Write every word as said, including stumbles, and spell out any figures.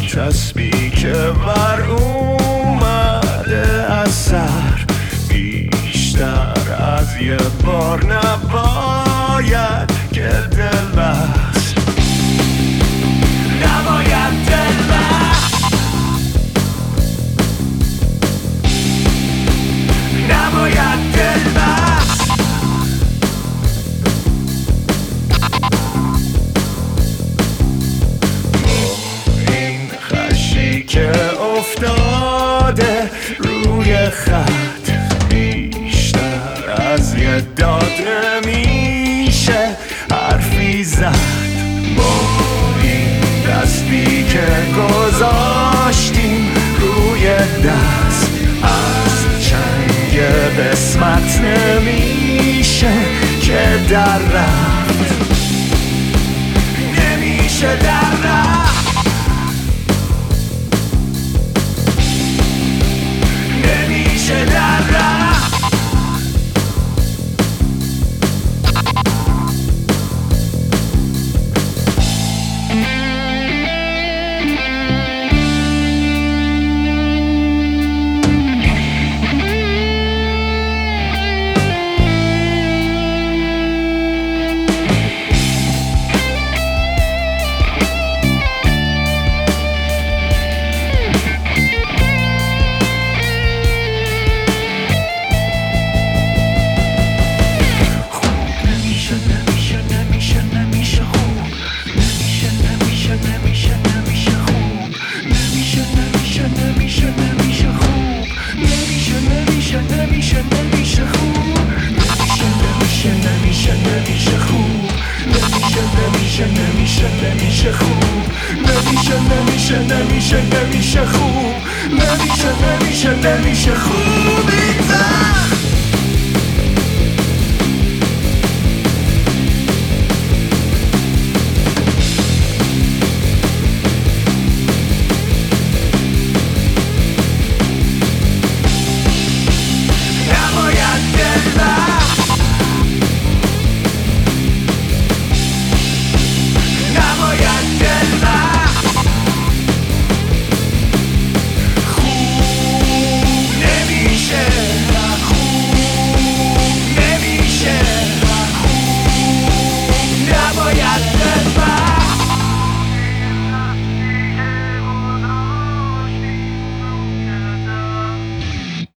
چسبی که بر اومده از سر بیشتر از یه بار نباید که دل بست، نباید دل بست، نباید دل بست. این خشی که افتاده روی خط بیشتر از یه داد نمیشه حرفی زد. با این دستی که گذاشتیم روی دست از چنگ قسمت نمیشه که در رفت، نمیشه در رفت، نمیشه در رفت. نمیشه خوب، نمیشه نمیشه نمیشه نمیشه خوب، نمیشه نمیشه نمیشه خوب.